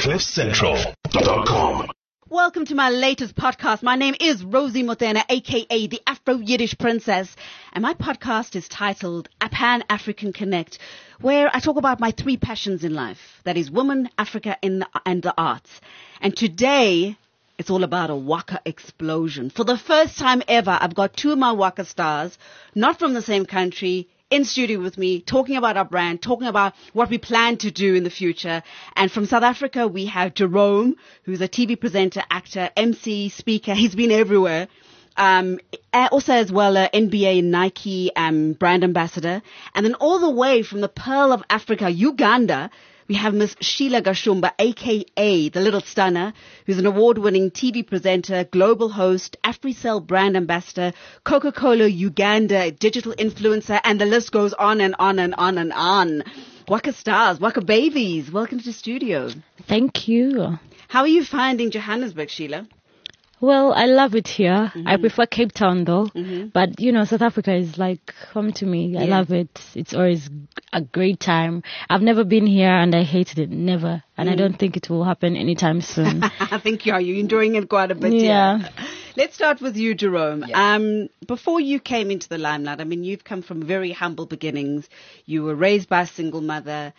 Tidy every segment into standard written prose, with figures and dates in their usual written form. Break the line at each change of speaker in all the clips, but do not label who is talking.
CliffCentral.com.
Welcome to my latest podcast. My name is Rosie Motena, aka the Afro-Yiddish Princess, and my podcast is titled A Pan-African Connect, where I talk about my three passions in life. That is woman, Africa, and the arts. And today, it's all about a Waka explosion. For the first time ever, I've got two of my Waka stars, not from the same country, in studio with me, talking about our brand, talking about what we plan to do in the future. And from South Africa, we have Jerome, who's a TV presenter, actor, MC, speaker. He's been everywhere. Also as well, NBA Nike brand ambassador. And then all the way from the Pearl of Africa, Uganda, we have Miss Sheila Gashumba, a.k.a. The Little Stunner, who's an award-winning TV presenter, global host, AfriCell brand ambassador, Coca-Cola Uganda digital influencer, and the list goes on and on and on and on. Waka stars, Waka babies, welcome to the studio.
Thank you.
How are you finding Johannesburg, Sheila?
Well, I love it here. I prefer Cape Town though. But, you know, South Africa is like home to me. I love it. It's always a great time. I've never been here and I hated it. Never. And I don't think it will happen anytime soon.
I think you're enjoying it quite a bit.
Yeah.
Let's start with you, Jerome.
Yeah.
Before you came into the limelight, I mean, you've come from very humble beginnings. You were raised by a single mother.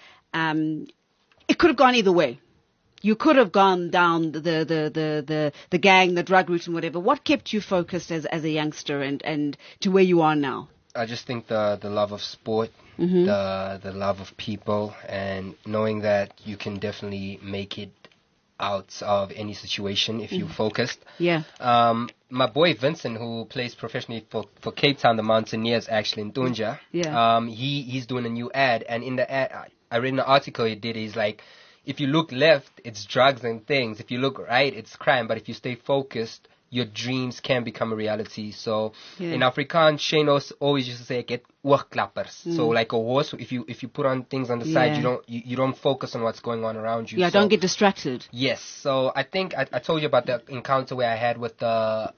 It could have gone either way. You could have gone down the gang, the drug route and whatever. What kept you focused as a youngster and to where you are now?
I just think the love of sport, the love of people, and knowing that you can definitely make it out of any situation if you're focused.
Yeah.
My boy Vincent, who plays professionally for Cape Town, the Mountaineers, actually in Tunja.
Yeah.
He's doing a new ad, and in the ad, I read an article he did. He's like, if you look left, it's drugs and things. If you look right, it's crime. But if you stay focused, your dreams can become a reality. So in Afrikaans, Shane always used to say, "Get oogklappers." So like a horse, if you put on things on the side, you don't focus on what's going on around you.
Yeah,
so,
don't get distracted.
Yes. So I think I told you about the encounter where I had with the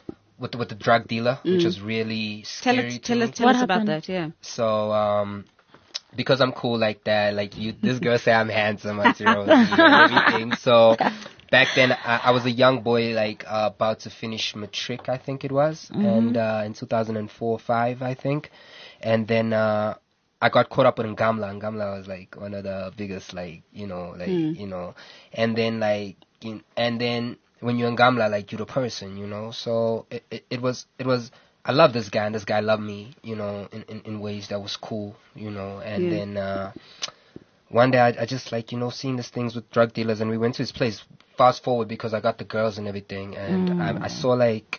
drug dealer, which was really scary.
Tell us about that. Yeah.
So because I'm cool like that, like this girl say I'm handsome, and everything. So back then I was a young boy, like about to finish matric, I think it was, and in 2004-05, I think, and then I got caught up with Ngamla. Ngamla was like one of the biggest, like you know, and then and then when you're in Ngamla, like you're the person, you know. So it was. I love this guy, and this guy loved me, you know, in ways that was cool, you know. And then one day I just, like, you know, seeing these things with drug dealers, and we went to his place. Fast forward, because I got the girls and everything, and I saw, like,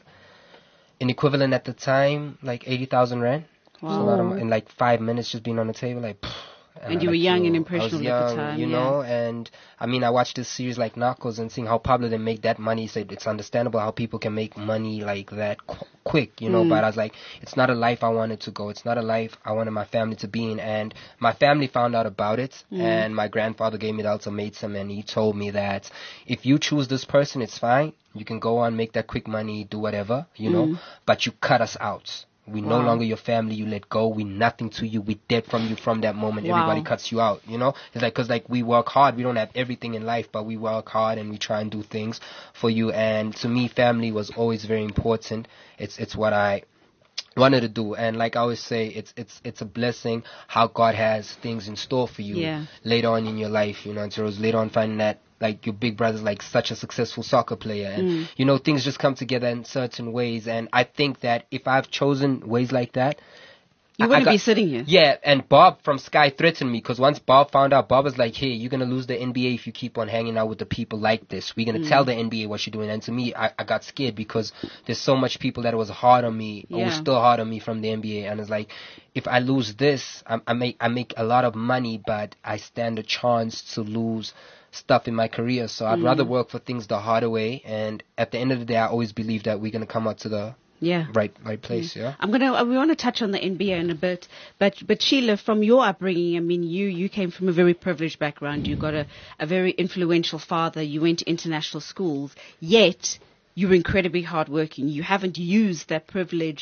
an equivalent at the time, like 80,000 rand.
Wow.
So a lot of, in like 5 minutes just being on the table, like,
and you were young and impressionable at the time.
You know, and I mean, I watched this series like Narcos and seeing how Pablo they make that money. So it's understandable how people can make money like that quick, you know. But I was like, it's not a life I wanted to go. It's not a life I wanted my family to be in. And my family found out about it. And my grandfather gave me the ultimatum, and he told me that if you choose this person, it's fine. You can go on, make that quick money, do whatever, you know. But you cut us out. We no longer your family. You let go. We nothing to you. We dead from you from that moment. Everybody cuts you out, you know. It's like, because like we work hard. We don't have everything in life, but we work hard and we try and do things for you. And to me, family was always very important. It's what I wanted to do. And like I always say, it's a blessing how God has things in store for you later on in your life, you know. And so it was later on finding that like your big brother's like such a successful soccer player, and you know, things just come together in certain ways. And I think that if I've chosen ways like that,
you wouldn't be sitting here.
Yeah, and Bob from Sky threatened me, because once Bob found out, Bob was like, hey, you're going to lose the NBA if you keep on hanging out with the people like this. We're going to tell the NBA what you're doing. And to me, I got scared, because there's so much people that was hard on me, or was still hard on me from the NBA. And it's like, if I lose this, I make a lot of money, but I stand a chance to lose stuff in my career. So I'd rather work for things the harder way. And at the end of the day, I always believe that we're going to come out to the right place. We
want to touch on the NBA in a bit, but Sheila, from your upbringing, I mean, you came from a very privileged background. You got a very influential father. You went to international schools, yet you were incredibly hardworking. You haven't used that privilege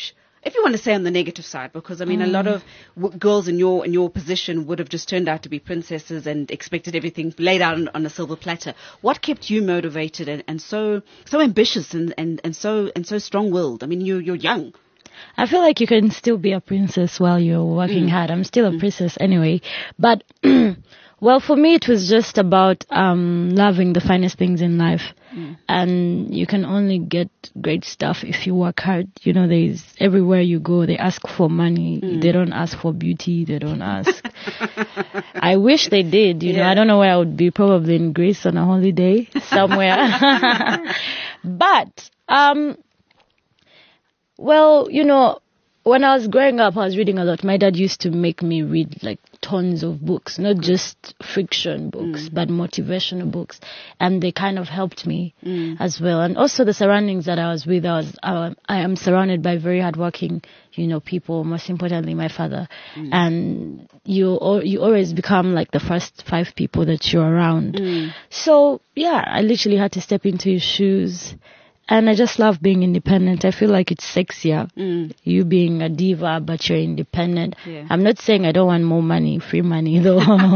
if you want to say on the negative side, because I mean, a lot of girls in your position would have just turned out to be princesses and expected everything laid out on a silver platter. What kept you motivated and so ambitious and so strong-willed? I mean, you're young.
I feel like you can still be a princess while you're working hard. I'm still a princess anyway. But, well, for me, it was just about loving the finest things in life. And you can only get great stuff if you work hard. You know, there's everywhere you go, they ask for money. They don't ask for beauty. They don't ask. I wish they did. You know, I don't know where I would be. Probably in Greece on a holiday somewhere. But, well, you know, when I was growing up, I was reading a lot. My dad used to make me read like tons of books, not just fiction books, but motivational books. And they kind of helped me as well. And also the surroundings that I was with, I am surrounded by very hardworking, you know, people, most importantly, my father. And you always become like the first 5 people that you're around. So, yeah, I literally had to step into his shoes. And I just love being independent. I feel like it's sexier. You being a diva, but you're independent. Yeah. I'm not saying I don't want more money, free money though.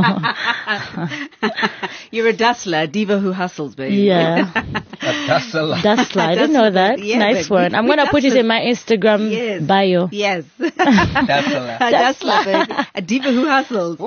You're a dustler, a diva who hustles, baby.
Yeah.
A dustler.
Dustler. I didn't know that. Yeah, nice one. I'm going to put it in my Instagram bio.
Yes.
Dustler.
A dustler, baby. A diva who hustles.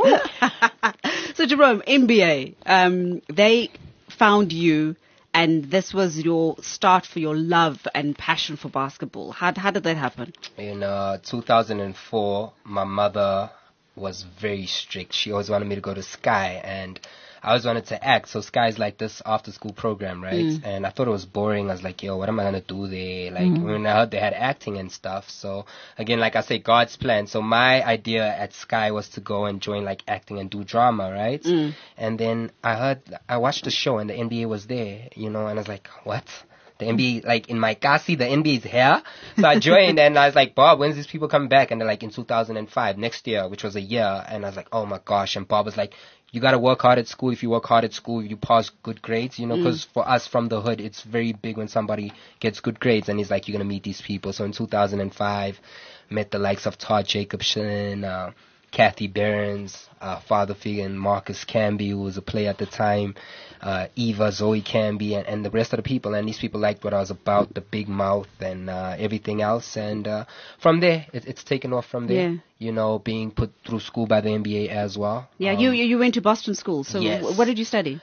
So Jerome, NBA, they found you. And this was your start for your love and passion for basketball. How did that happen?
In 2004, my mother was very strict. She always wanted me to go to Sky, and I always wanted to act. So Sky is like this after-school program, right? And I thought it was boring. I was like, yo, what am I going to do there? Like, when I heard they had acting and stuff. So, again, like I say, God's plan. So my idea at Sky was to go and join, like, acting and do drama, right? And then I watched the show, and the NBA was there, you know, and I was like, what? The NBA, like, in my Kasi, the NBA is here. So I joined, and I was like, Bob, when's these people coming back? And they're like, in 2005, next year, which was a year. And I was like, oh my gosh. And Bob was like, you got to work hard at school. If you work hard at school, you pass good grades, you know, because for us from the hood, it's very big when somebody gets good grades. And he's like, you're going to meet these people. So in 2005, met the likes of Todd Jacobson, Kathy Behrens, father figure, and Marcus Camby, who was a player at the time, Eva, Zoe Camby, and the rest of the people. And these people liked what I was about, the big mouth and everything else. And from there, it's taken off from there. Yeah. You know, being put through school by the NBA as well.
Yeah, you went to Boston School. So
yes.
What did you study?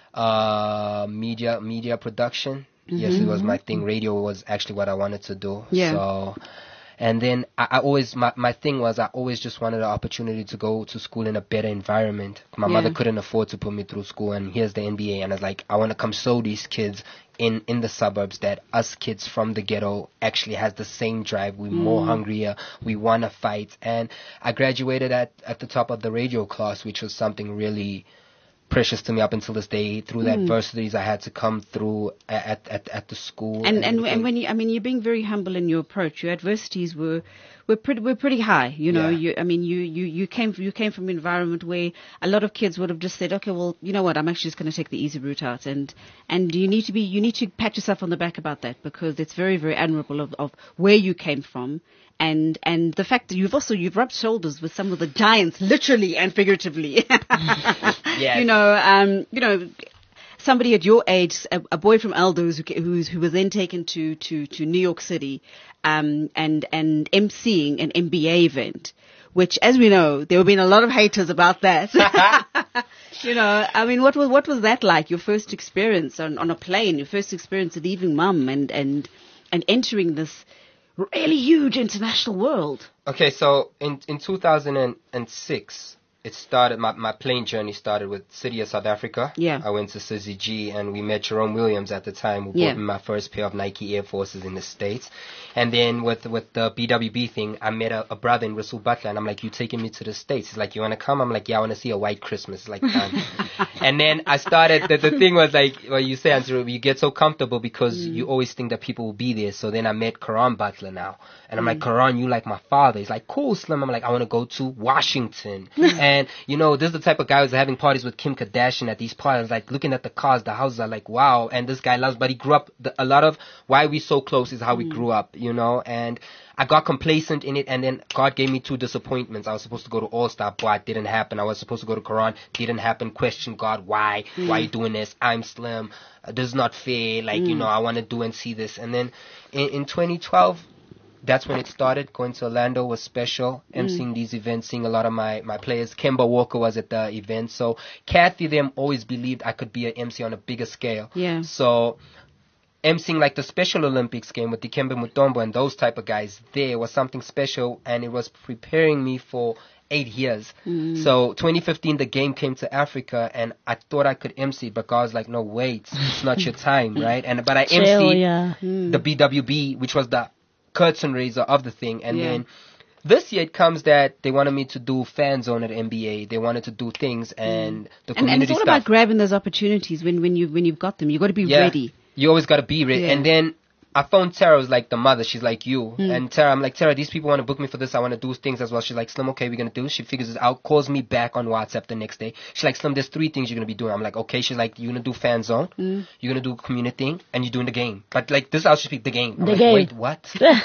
Media production. Yes, it was my thing. Radio was actually what I wanted to do.
Yeah.
So... And then I always, my thing was I always just wanted an opportunity to go to school in a better environment. My mother couldn't afford to put me through school, and here's the NBA. And I was like, I want to come show these kids in the suburbs that us kids from the ghetto actually has the same drive. We're more hungrier. We want to fight. And I graduated at the top of the radio class, which was something really precious to me up until this day. Through the adversities I had to come through at the school.
And when you're being very humble in your approach. Your adversities were pretty high. You know, you came from an environment where a lot of kids would have just said, okay, well, you know what, I'm actually just going to take the easy route out. And you need to pat yourself on the back about that, because it's very, very admirable of where you came from. And the fact that you've rubbed shoulders with some of the giants, literally and figuratively.
Yes.
You know, somebody at your age, a boy from Elders who was then taken to New York City, and emceeing an NBA event, which, as we know, there have been a lot of haters about that. You know, I mean, what was that like? Your first experience on a plane, your first experience leaving mum and entering this really huge international world.
Okay, so in 2006, it started, my plane journey started with City of South Africa.
Yeah.
I went to CCG, and we met Jerome Williams at the time, who bought me my first pair of Nike Air Forces in the States. And then with the BWB thing, I met a brother in Rasul Butler, and I'm like, you taking me to the States? He's like, you want to come? I'm like, yeah, I want to see a white Christmas. Like, done. And then I started, the thing was like, well, you say, you get so comfortable because you always think that people will be there. So then I met Karan Butler now. And I'm like, Karan, you like my father. He's like, cool, Slim. I'm like, I want to go to Washington. And And, you know, this is the type of guy who's having parties with Kim Kardashian at these parties, like looking at the cars, the houses are like, wow. And this guy loves, but he grew up, a lot of why we so close is how we grew up, you know, and I got complacent in it, and then God gave me 2 disappointments. I was supposed to go to All-Star, but it didn't happen. I was supposed to go to Quran, didn't happen. Question God, why? Why are you doing this? I'm slim. This is not fair. Like, you know, I want to do and see this. And then in 2012, that's when it started. Going to Orlando was special. emceeing these events, seeing a lot of my players. Kemba Walker was at the event. So Kathy, them always believed I could be an MC on a bigger scale.
Yeah.
So emceeing like the Special Olympics game with Dikembe Mutombo and those type of guys there was something special, and it was preparing me for 8 years. So 2015 the game came to Africa, and I thought I could MC, but God was like, no, wait, it's not your time, right? But I MC'd the BWB, which was the curtain raiser of the thing, and then this year it comes that they wanted me to do fan zone at NBA. They wanted to do things and the community
and it's all
stuff.
about grabbing those opportunities when you've got them. You got to be ready.
You always got to be ready. And then I phoned Tara, who's like the mother. She's like you. And Tara, I'm like, Tara, these people want to book me for this. I want to do things as well. She's like, Slim, okay, we're going to do. She figures it out, calls me back on WhatsApp the next day. She's like, Slim, there's 3 things you're going to be doing. I'm like, okay. She's like, you're going to do fan zone, you're going to do community thing, and you're doing the game. But like, this is how she speaks, the game. I'm like, wait, what?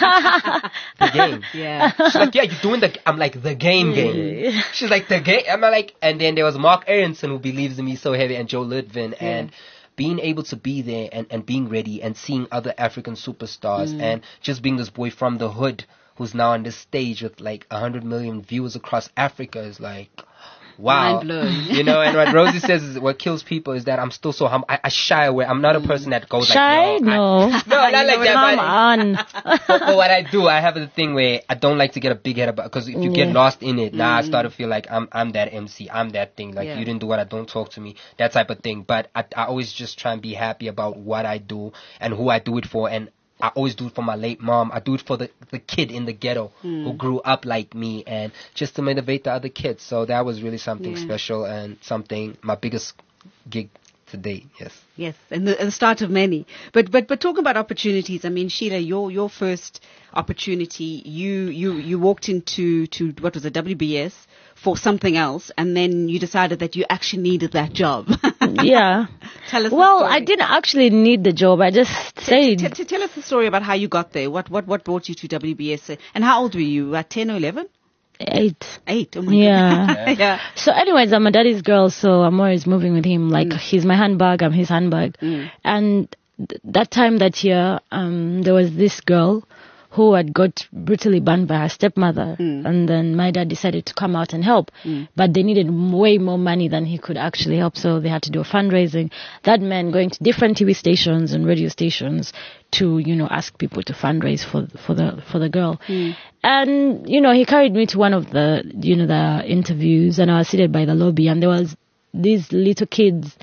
The game.
Yeah.
She's like, yeah, you're doing the, I'm like, the game. She's like, the game. I'm like, and then there was Mark Aronson, who believes in me so heavy, and Joe Litvin, and being able to be there and being ready and seeing other African superstars and just being this boy from the hood who's now on this stage with like 100 million viewers across Africa is like, wow.
Mind blown.
You know, and what Rosie says is what kills people is that I'm still so humble. I shy away. I'm not a person that goes
Shy?
like,
No.
no, not like that.
Come on.
But what I do, I have the thing where I don't like to get a big head about, because if you get lost in it, now I start to feel like I'm that MC, I'm that thing. Like you didn't do what I don't talk to me, that type of thing. But I always just try and be happy about what I do and who I do it for. And I always do it for my late mom. I do it for the kid in the ghetto who grew up like me, and just to motivate the other kids. So that was really something special and something, my biggest gig to date.
Yes, and the start of many. But talking about opportunities, I mean, Sheila, your first opportunity, you walked into what was it, WBS, for something else, and then you decided that you actually needed that job.
Yeah.
Tell us.
Well, I didn't actually need the job. I just stayed.
Tell us the story about how you got there. What brought you to WBS, and how old were you? 10 or 11?
8.
8. Oh my
Yeah.
God.
So anyways, I'm a daddy's girl, so I'm always moving with him. Like, he's my handbag, I'm his handbag. And that time, that year, there was this girl who had got brutally burned by her stepmother. And then my dad decided to come out and help. But they needed way more money than he could actually help, so they had to do a fundraising. That meant going to different TV stations and radio stations to, you know, ask people to fundraise for the girl. And, you know, he carried me to one of the, you know, the interviews, and I was seated by the lobby, and there was these little kids.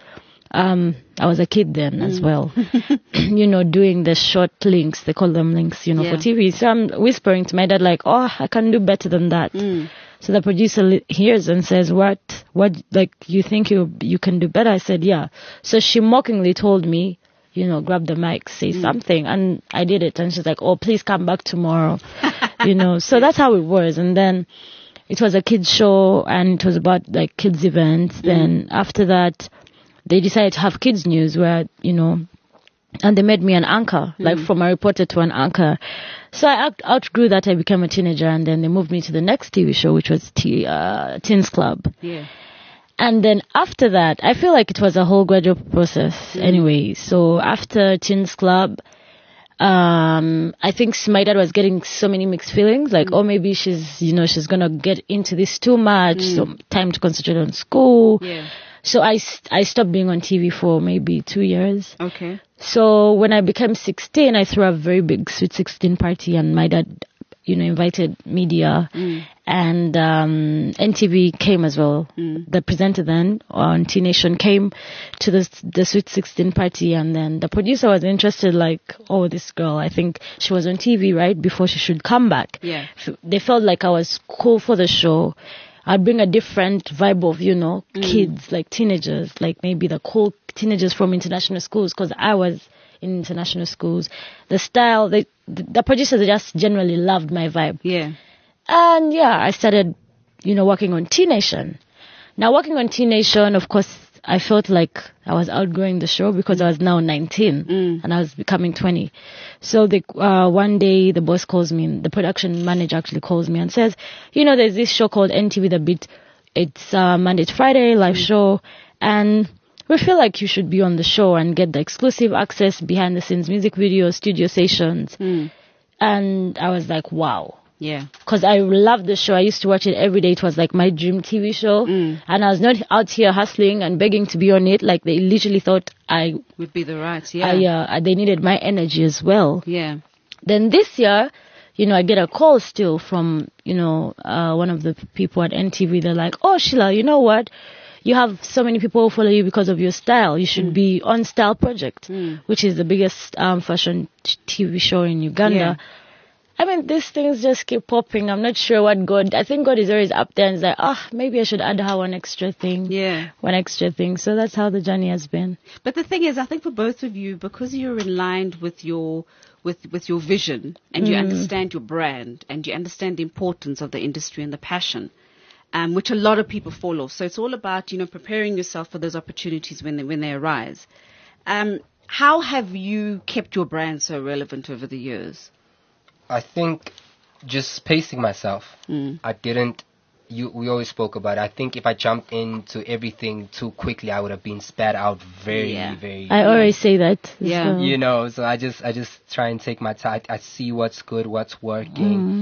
I was a kid then as well, you know, doing the short links, they call them links, you know, for TV. So I'm whispering to my dad, like, oh, I can do better than that. So the producer hears and says, what, like, you think you can do better? I said, yeah. So she mockingly told me, you know, grab the mic, say something. And I did it. And she's like, oh, please come back tomorrow, you know. So that's how it was. And then it was a kids show, and it was about like kids events. Then after that, they decided to have kids news where, you know, and they made me an anchor, like from a reporter to an anchor. So I outgrew that. I became a teenager, and then they moved me to the next TV show, which was Teens Club. Yeah. And then after that, I feel like it was a whole gradual process anyway. So after Teens Club, I think my dad was getting so many mixed feelings, like, oh, maybe she's going to get into this too much, so time to concentrate on school. Yeah. So I stopped being on TV for maybe 2 years. Okay. So when I became 16, I threw a very big Sweet 16 party, and my dad, you know, invited media, and NTV came as well. The presenter then on T Nation came to the Sweet 16 party, and then the producer was interested, like, oh, this girl, I think she was on TV right before she should come back. Yeah. They felt like I was cool for the show. I'd bring a different vibe of, you know, kids, like teenagers, like maybe the cool teenagers from international schools, because I was in international schools. The style, the producers just generally loved my vibe. Yeah. And yeah, I started, you know, working on T Nation. Now, working on T Nation, of course, I felt like I was outgrowing the show because I was now 19 and I was becoming 20. So one day the boss calls me, the production manager actually calls me and says, there's this show called NTV The Beat. It's Monday to Friday, live show, and we feel like you should be on the show and get the exclusive access, behind the scenes music videos, studio sessions. And I was like, wow.
Yeah.
Because I loved the show. I used to watch it every day. It was like my dream TV show. And I was not out here hustling and begging to be on it. Like, they literally thought I
would be the right, yeah.
They needed my energy as well.
Yeah.
Then this year, I get a call still from, one of the people at NTV. They're like, oh, Sheila, you know what? You have so many people who follow you because of your style. You should be on Style Project, which is the biggest fashion TV show in Uganda.
Yeah.
I mean, these things just keep popping. I'm not sure what I think God is always up there and is like, maybe I should add her one extra thing.
Yeah.
One extra thing. So that's how the journey has been.
But the thing is, I think for both of you, because you're in line with your vision and you understand your brand and you understand the importance of the industry and the passion, which a lot of people follow. So it's all about, preparing yourself for those opportunities when they arise. How have you kept your brand so relevant over the years?
I think just pacing myself. I didn't. We always spoke about it. I think if I jumped into everything too quickly, I would have been spat out very.
I always say that.
Yeah.
So I just try and take my time. I see what's good, what's working.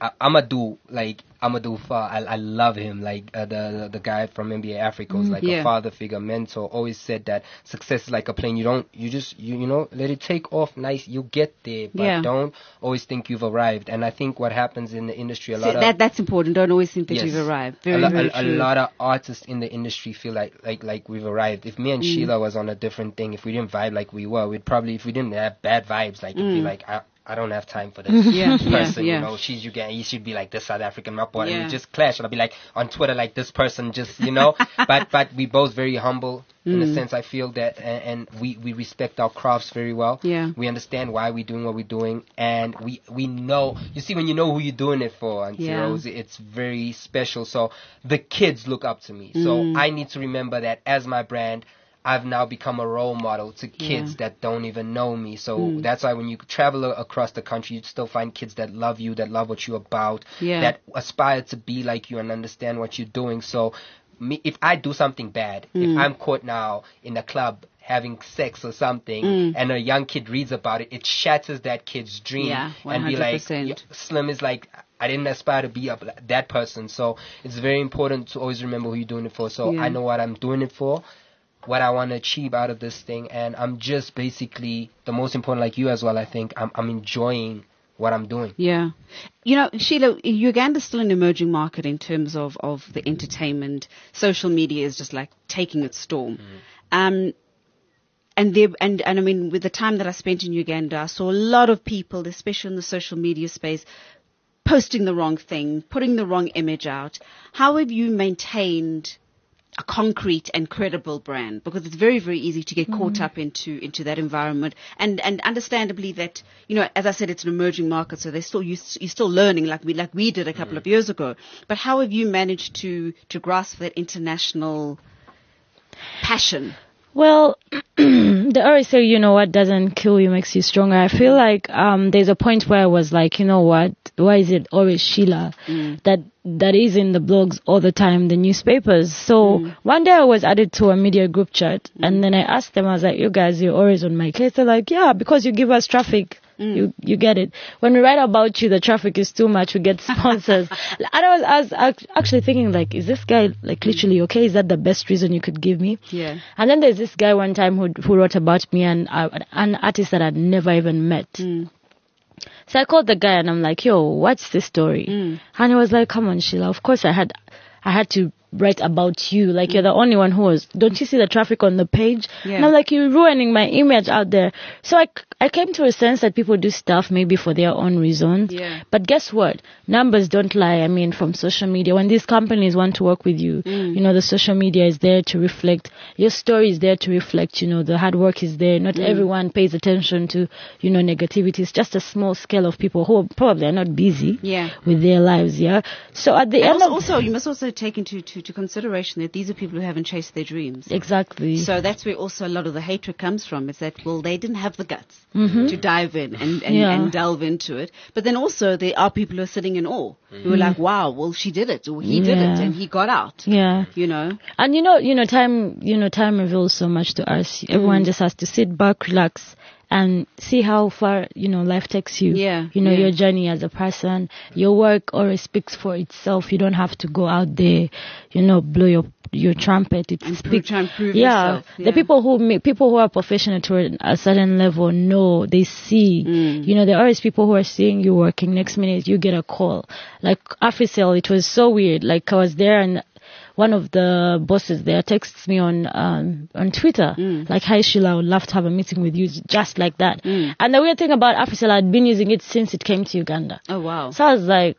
Amadou Fall, I love him. Like the guy from NBA Africa was like a father figure, mentor. Always said that success is like a plane. You just let it take off nice. You get there, but don't always think you've arrived. And I think what happens in the industry
that's important. Don't always think that you've arrived. Very true.
A lot of artists in the industry feel like we've arrived. If me and Sheila was on a different thing, if we didn't vibe like we were, we'd probably, if we didn't have bad vibes, like it'd be like I don't have time for this person. She's Ugandan. You should be like this South African rapper, and we just clash. And I'll be like on Twitter, like this person, just But we both very humble in a sense. I feel that, and we respect our crafts very well.
Yeah,
we understand why we're doing what we're doing, and we know. You see, when you know who you're doing it for, and it's very special. So the kids look up to me. So I need to remember that as my brand, I've now become a role model to kids that don't even know me. So that's why when you travel across the country, you still find kids that love you, that love what you're about, that aspire to be like you and understand what you're doing. So if I do something bad, if I'm caught now in a club having sex or something, and a young kid reads about it, it shatters that kid's dream. And be like, Slim is like, I didn't aspire to be that person. So it's very important to always remember who you're doing it for. So I know what I'm doing it for, what I want to achieve out of this thing, and I'm just basically, the most important, like you as well, I think, I'm enjoying what I'm doing.
Yeah. Sheila, Uganda's still an emerging market in terms of the entertainment. Social media is just like taking its storm. And I mean, with the time that I spent in Uganda, I saw a lot of people, especially in the social media space, posting the wrong thing, putting the wrong image out. How have you maintained a concrete and credible brand? Because it's very, very easy to get caught up into that environment, and understandably that, as I said, it's an emerging market, so you're still learning like we did a couple of years ago. But how have you managed to grasp that international passion?
Well, they always say, what doesn't kill you makes you stronger. I feel like there's a point where I was like, what? Why is it always Sheila that is in the blogs all the time, the newspapers? So one day I was added to a media group chat, and then I asked them, I was like, you guys, you're always on my case. They're like, yeah, because you give us traffic. You get it. When we write about you, the traffic is too much. We get sponsors. And I was actually thinking, like, is this guy like literally okay? Is that the best reason you could give me?
Yeah.
And then there's this guy one time who wrote about me, and an artist that I'd never even met. So I called the guy and I'm like, yo, what's the story? And he was like, come on, Sheila. Of course I had to write about you. Like, you're the only one who was, don't you see the traffic on the page? Yeah. And I'm like, you're ruining my image out there. So I came to a sense that people do stuff maybe for their own reasons.
Yeah.
But guess what? Numbers don't lie. I mean, from social media, when these companies want to work with you, the social media is there to reflect, your story is there to reflect, the hard work is there. Not everyone pays attention to, negativity. It's just a small scale of people who probably are not busy with their lives. Yeah. So at the end
also, you must also take into to consideration that these are people who haven't chased their dreams.
Exactly.
So that's where also a lot of the hatred comes from, is that, well, they didn't have the guts to dive in and delve into it. But then also there are people who are sitting in awe, who are like, wow, well, she did it, or he did it, and he got out.
Yeah.
You know?
And time reveals so much to us. Everyone just has to sit back, relax, and see how far, life takes you.
Yeah.
Your journey as a person. Your work always speaks for itself. You don't have to go out there, blow your trumpet.
Prove
yeah.
yourself.
The people who are professional to a certain level know, they see. There are always people who are seeing you working. Next minute you get a call. Like Africell, it was so weird. Like I was there and one of the bosses there texts me on Twitter, like, "Hi Sheila, I would love to have a meeting with you," just like that. And the weird thing about Africell, I'd been using it since it came to Uganda.
Oh wow!
So I was like,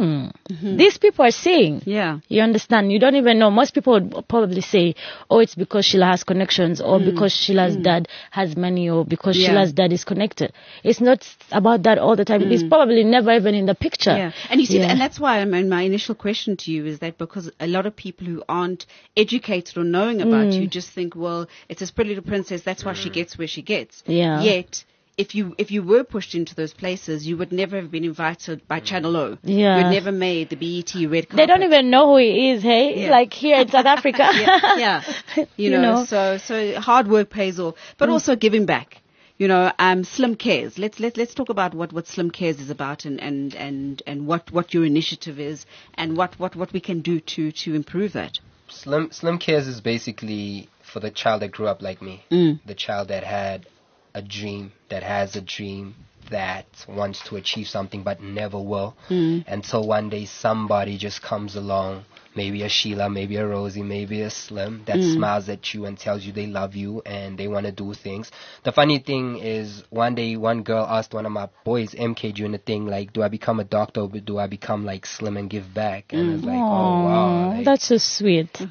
these people are seeing.
Yeah,
you understand? You don't even know. Most people would probably say, "Oh, it's because Sheila has connections, or because Sheila's dad has money, or because Sheila's dad is connected." It's not about that all the time. It's probably never even in the picture.
Yeah, and you see, and that's why my initial question to you is that because a lot of people who aren't educated or knowing about you just think, well, it's this pretty little princess, that's why she gets where she gets.
Yeah.
Yet, if you were pushed into those places, you would never have been invited by Channel O.
Yeah.
You would never made the BET red carpet.
They don't even know who he is, hey?
Yeah.
Like here in South Africa.
yeah. You know, so hard work pays off, but also giving back. Slim Cares. Let's talk about what Slim Cares is about and what your initiative is and what we can do to improve that.
Slim Cares is basically for the child that grew up like me, the child that had a dream, that has a dream, that wants to achieve something but never will, until one day somebody just comes along. Maybe a Sheila, maybe a Rosie, maybe a Slim that smiles at you and tells you they love you and they want to do things. The funny thing is, one day one girl asked one of my boys, MK, during the thing, like, do I become a doctor or do I become like Slim and give back? And I was like, oh wow, like,
that's so sweet.
So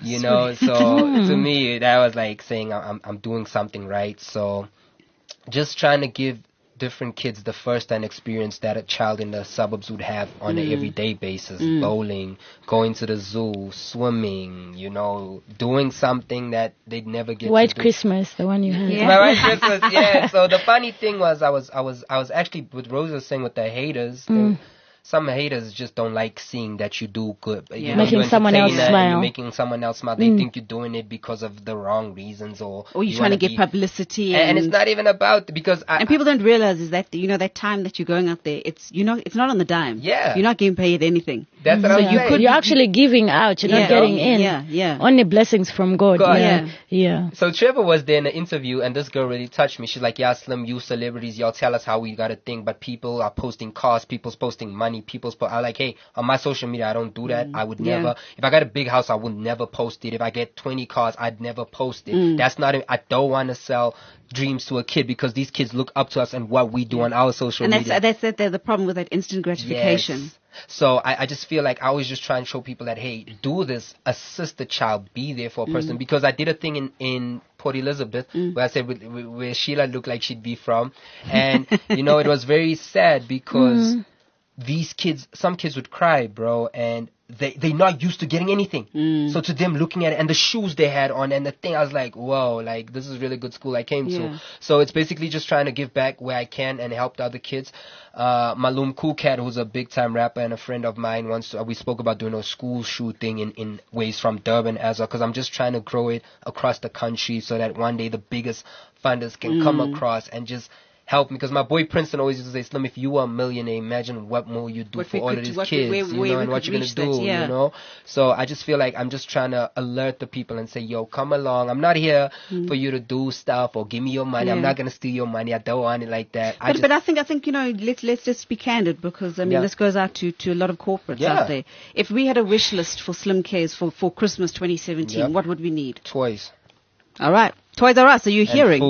to me that was like saying I'm doing something right. So just trying to give different kids the first-hand experience that a child in the suburbs would have on an everyday basis. Bowling, going to the zoo, swimming, doing something that they'd never get
White
to do.
Christmas, the one you had.
Yeah.
My White Christmas, yeah. So the funny thing was I was actually, what Rose was saying with the haters, some haters just don't like seeing that you do good.
Yeah.
Making someone else smile.
You're making someone else smile. They think you're doing it because of the wrong reasons, or
you're trying to get publicity.
And it's not even about, because
and people don't realize is that that time that you're going out there, it's it's not on the dime.
Yeah,
you're not getting paid anything.
That's what I'm saying.
You're actually giving out. You're not getting in.
Yeah.
Only blessings from God.
Yeah.
So Trevor was there in the interview, and this girl really touched me. She's like, "Yeah, Slim, you celebrities, y'all tell us how we got to think, but people are posting cars, people's posting money, I like, hey, on my social media, I don't do that. I would never. If I got a big house, I would never post it. If I get 20 cars, I'd never post it. That's not. I don't want to sell dreams to a kid, because these kids look up to us and what we do on our social media.
And that's the problem with that instant gratification.
Yes. So I just feel like I always just try and show people that, hey, do this, assist the child, be there for a person. Because I did a thing in Port Elizabeth where I said where Sheila looked like she'd be from. And, it was very sad because these kids, some kids would cry, bro, and they're not used to getting anything. So to them, looking at it and the shoes they had on and the thing, I was like, whoa, like, this is really good school I came to. So it's basically just trying to give back where I can and help the other kids. Malum Cool Cat, who's a big time rapper and a friend of mine, we spoke about doing a school shooting in ways from Durban as well, because I'm just trying to grow it across the country so that one day the biggest funders can come across and just help me. Because my boy Princeton always used to say, Slim, if you were a millionaire, imagine what more you do for all of these kids, and what you're going to do, So I just feel like I'm just trying to alert the people and say, yo, come along. I'm not here for you to do stuff or give me your money. I'm not going to steal your money. I don't want it like that.
But I think let's just be candid, because this goes out to a lot of corporates out there. If we had a wish list for Slim Cares for Christmas 2017, what would we need?
Toys.
All right. Toys R Us, are you hearing?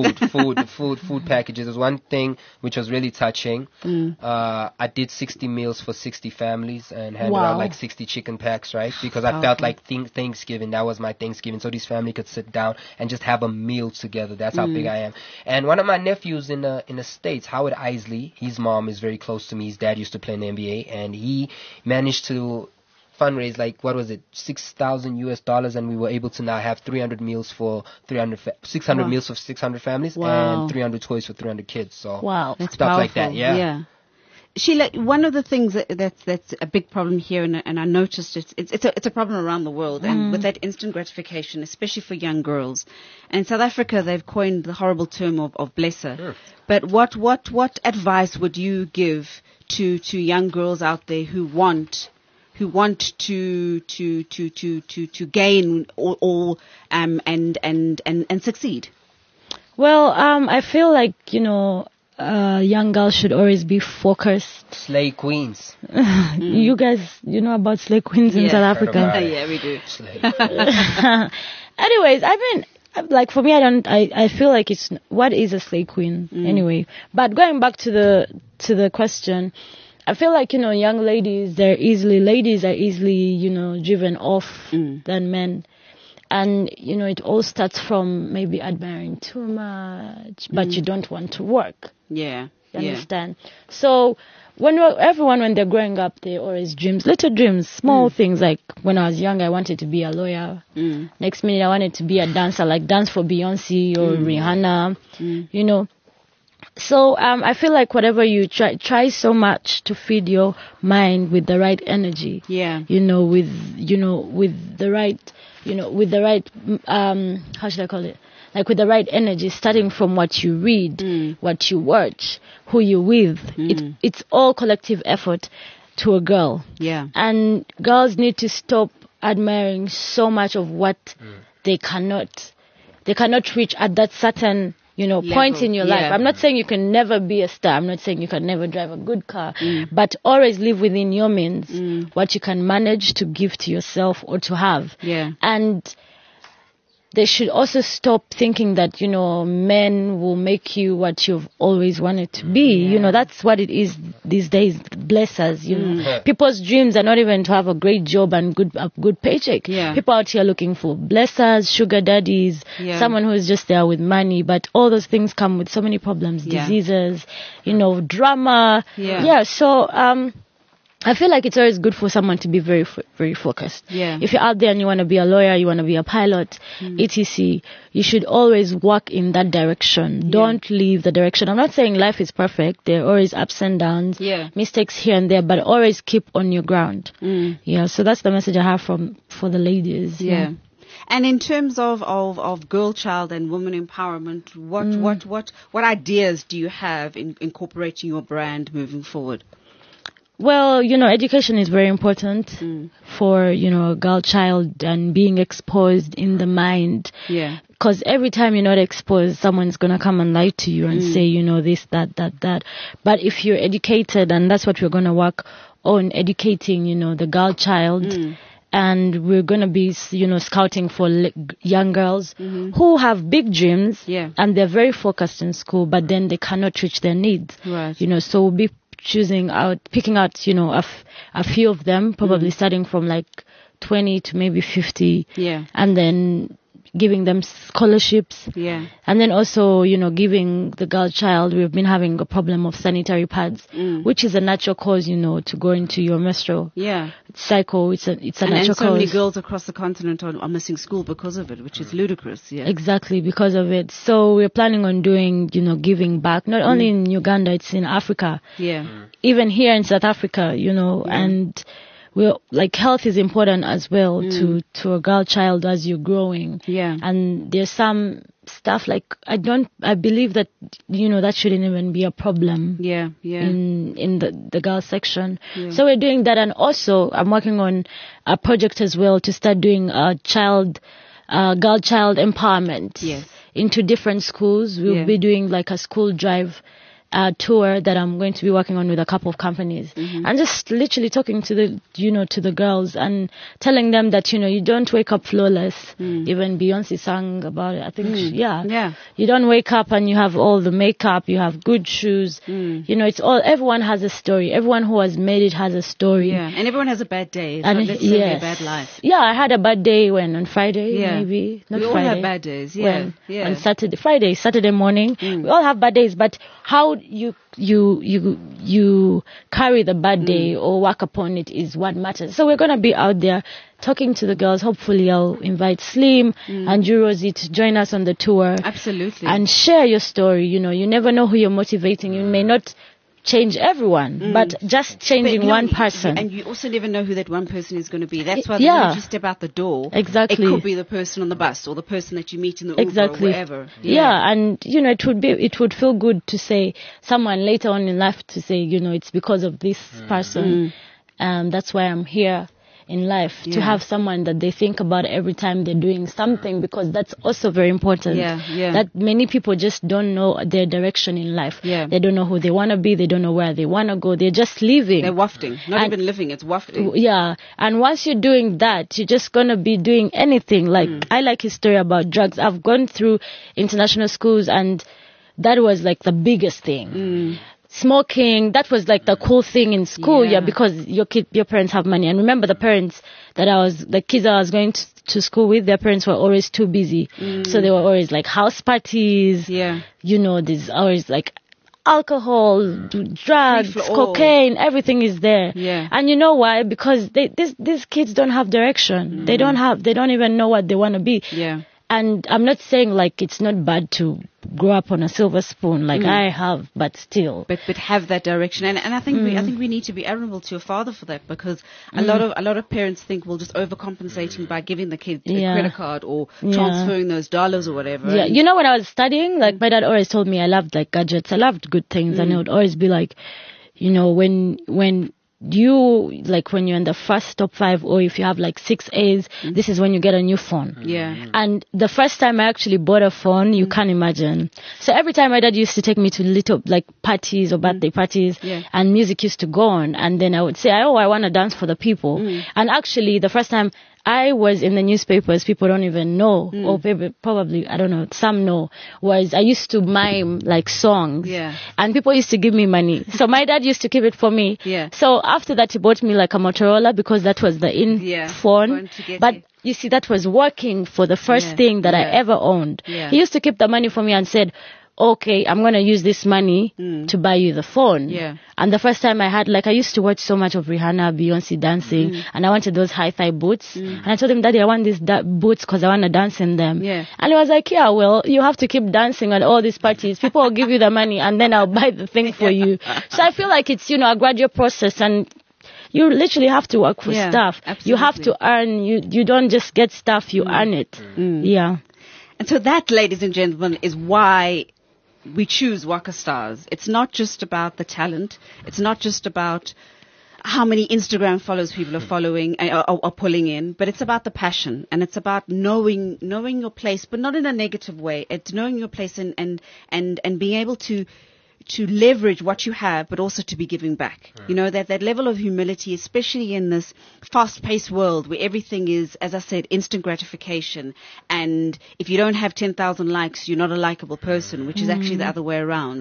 Food packages. There's one thing which was really touching. I did 60 meals for 60 families and handed out like 60 chicken packs, right? Because I felt like Thanksgiving, that was my Thanksgiving. So these family could sit down and just have a meal together. That's how big I am. And one of my nephews in the States, Howard Isley, his mom is very close to me. His dad used to play in the NBA, and he managed to fundraised like, what was it, $6,000 and we were able to now have 600 meals for 600 families and 300 toys for 300 kids. So
That's
stuff
powerful.
like that. Yeah.
Sheila, one of the things that's a big problem here, and I noticed it's a problem around the world, and with that instant gratification, especially for young girls. And in South Africa, they've coined the horrible term of blesser.
Sure.
But what advice would you give to young girls out there who want to gain or and succeed?
Well, I feel like, young girls should always be focused.
Slay queens.
You guys, know about slay queens in South Africa?
Yeah, we do.
Anyways, I mean, like for me, I feel like what is a slay queen anyway? But going back to the question, I feel like, young ladies are easily, driven off than men. And, it all starts from maybe admiring too much, but you don't want to work.
Yeah.
You understand? So when they're growing up, they always little dreams, small things. Like when I was young, I wanted to be a lawyer. Next minute, I wanted to be a dancer, like dance for Beyonce or Rihanna, So I feel like whatever you try so much to feed your mind with the right energy.
Yeah.
With the right, how should I call it? Like with the right energy, starting from what you read, what you watch, who you're with. It's all collective effort to a girl.
Yeah.
And girls need to stop admiring so much of what they cannot reach at that certain point in your life. I'm not saying you can never be a star. I'm not saying you can never drive a good car, but always live within your means, what you can manage to give to yourself or to have.
Yeah.
And they should also stop thinking that, men will make you what you've always wanted to be. That's what it is these days, blessers. People's dreams are not even to have a great job and a good paycheck.
Yeah.
People out here looking for blessers, sugar daddies, someone who is just there with money. But all those things come with so many problems, diseases, drama.
Yeah.
So, I feel like it's always good for someone to be very, very focused.
Yeah.
If you're out there and you want to be a lawyer, you want to be a pilot, etc., you should always work in that direction. Don't leave the direction. I'm not saying life is perfect. There are always ups and downs, mistakes here and there, but always keep on your ground. Yeah. So that's the message I have for the ladies.
Yeah. And in terms of girl child and women empowerment, what ideas do you have in incorporating your brand moving forward?
Well, education is very important for, a girl child and being exposed in the mind.
Yeah.
Because every time you're not exposed, someone's going to come and lie to you and say, this, that. But if you're educated, and that's what we're going to work on, educating, the girl child. And we're going to be, scouting for young girls who have big dreams and they're very focused in school, but then they cannot reach their needs.
Right.
So we'll be picking out, a few of them, probably starting from like 20 to maybe 50.
Yeah.
And then giving them scholarships.
Yeah.
And then also, giving the girl child, we've been having a problem of sanitary pads, which is a natural cause, to go into your menstrual cycle. It's a natural
and so
cause.
many girls across the continent are missing school because of it, which is ludicrous. Yeah.
Exactly, because of it. So we're planning on doing, giving back, not only in Uganda, it's in Africa.
Yeah.
Even here in South Africa, and health is important as well to a girl child as you're growing.
Yeah.
And there's some stuff I believe that, that shouldn't even be a problem.
Yeah. Yeah.
In the girl section. Yeah. So we're doing that. And also I'm working on a project as well to start doing girl child empowerment into different schools. We'll be doing a school drive tour that I'm going to be working on with a couple of companies, and just literally talking to the girls and telling them that you don't wake up flawless. Even Beyonce sang about it. I think you don't wake up and you have all the makeup, you have good shoes. It's all, everyone has a story. Everyone who has made it has a story.
Yeah, and everyone has a bad day. It's not necessarily a bad life.
Yeah, I had a bad day on Friday, maybe. Not
we all
Friday.
have bad days. Yeah,
On Saturday morning. We all have bad days, but how you carry the bad day or work upon it is what matters. So we're gonna be out there talking to the girls. Hopefully I'll invite Slim and you, Rosie, to join us on the tour.
Absolutely.
And share your story. You know, you never know who you're motivating. You may not change everyone, but just changing one person.
And you also never know who that one person is going to be. That's why the
Yeah.
minute you step out the door,
Exactly.
it could be the person on the bus or the person that you meet in the Uber
Exactly.
or wherever.
Yeah, and you know, it would feel good to say someone later on in life to say, you know, it's because of this person. That's why I'm here in life, to
Yeah.
have someone that they think about every time they're doing something, because that's also very important.
Yeah.
That many people just don't know their direction in life.
Yeah.
They don't know who they want to be. They don't know where they want to go. They're just living.
They're wafting. Not
And-
even living, it's wafting.
Yeah, and once you're doing that, you're just gonna be doing anything. Like, I like his story about drugs. I've gone through international schools, and that was like the biggest thing. Smoking, that was like the cool thing in school,
Yeah.
because your parents have money. And remember, the kids I was going to school with, their parents were always too busy, so they were always like house parties.
Yeah.
You know, there's always like alcohol, drugs,
Free for all.
cocaine, everything is there.
Yeah.
And you know why? Because these kids don't have direction. They don't even know what they want to be.
Yeah.
And I'm not saying like it's not bad to grow up on a silver spoon like I have, but still.
But have that direction, and I think we need to be admirable to your father for that, because a lot of parents think we'll just overcompensating by giving the kid a
Yeah.
credit card or
Yeah.
transferring those dollars or whatever.
Yeah,
And-
you know, when I was studying, like my dad always told me I loved like gadgets. I loved good things, and it would always be like, you know, when you're in the first top 5, or if you have like 6 A's, this is when you get a new phone.
Yeah.
And the first time I actually bought a phone, you can't imagine. So every time my dad used to take me to little like parties or birthday parties,
Yeah.
and music used to go on, and then I would say, oh, I want to dance for the people. And actually, the first time I was in the newspapers, people don't even know, or probably, I don't know, some know, was I used to mime like songs.
Yeah.
And people used to give me money. So my dad used to keep it for me.
Yeah.
So after that, he bought me like a Motorola, because that was the phone.
Phone to get
But
it.
you see, that was working for the first
Yeah.
thing that I
Yeah.
ever owned.
Yeah.
He used to keep the money for me and said, okay, I'm going to use this money to buy you the phone.
Yeah.
And the first time I used to watch so much of Rihanna, Beyonce dancing, and I wanted those high-thigh boots. And I told him, Daddy, I want these boots because I want to dance in them.
Yeah.
And he was like, yeah, well, you have to keep dancing at all these parties. People will give you the money, and then I'll buy the thing for you. So I feel like it's, a gradual process, and you literally have to work for
Yeah,
stuff.
absolutely.
You have to earn. You don't just get stuff, you earn it. Yeah.
And so that, ladies and gentlemen, is why we choose Waka Stars. It's not just about the talent. It's not just about how many Instagram followers people are following, are pulling in, but it's about the passion, and it's about knowing your place, but not in a negative way. It's knowing your place and being able to leverage what you have, but also to be giving back. You know, that level of humility, especially in this fast-paced world where everything is, as I said, instant gratification. And if you don't have 10,000 likes, you're not a likable person, which is actually the other way around.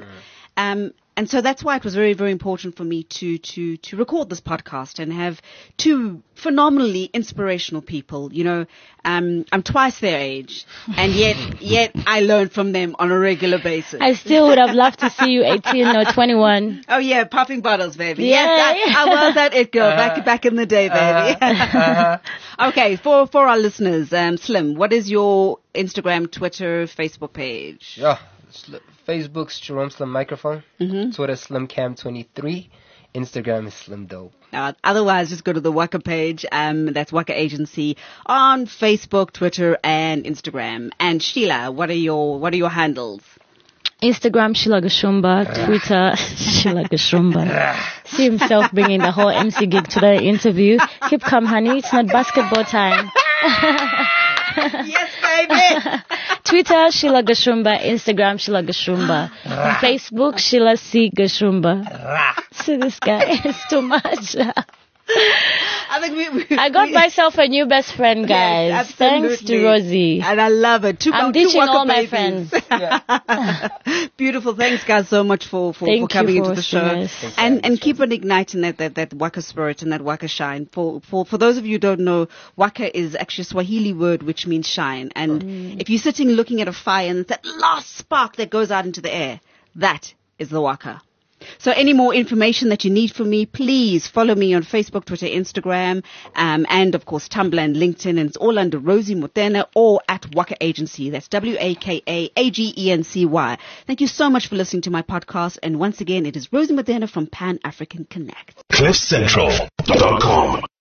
And so that's why it was very, very important for me to record this podcast and have two phenomenally inspirational people. You know, I'm twice their age, and yet I learn from them on a regular basis.
I still would have loved to see you 18 or 21.
Oh yeah, popping bottles, baby.
Yeah,
Yes, I was that it girl back in the day, baby. Okay, for our listeners, Slim, what is your Instagram, Twitter, Facebook page?
Yeah, Facebook's Jerome Slim Microphone. Twitter SlimCam23. Instagram is Slim Dope.
Otherwise, just go to the Waka page. That's Waka Agency on Facebook, Twitter, and Instagram. And Sheila, what are your handles?
Instagram, Sheila Gashumba. Twitter, Sheila Gashumba. See himself bringing the whole MC gig to the interview. Keep calm, honey. It's not basketball time.
Yes, baby.
Twitter, Sheila Gashumba. Instagram, Sheila Gashumba. Facebook, Sheila C. Gashumba. See this guy? It's too much.
I think
I got myself a new best friend, guys.
Yes,
Thanks to
absolutely.
Rosie.
And I love it.
I'm
two
ditching
Waka
all my
babies.
friends.
Beautiful. Thanks, guys, so much for
Thank
coming
you
into
for
the show.
hosting us.
And keep on igniting that Waka spirit and that Waka shine. For those of you who don't know, Waka is actually a Swahili word which means shine. And if you're sitting looking at a fire and it's that last spark that goes out into the air, that is the Waka. So any more information that you need from me, please follow me on Facebook, Twitter, Instagram, and of course Tumblr and LinkedIn. And it's all under Rosie Motena or at Waka Agency. That's WAKAAGENCY. Thank you so much for listening to my podcast. And once again, it is Rosie Motena from Pan African Connect.
CliffCentral.com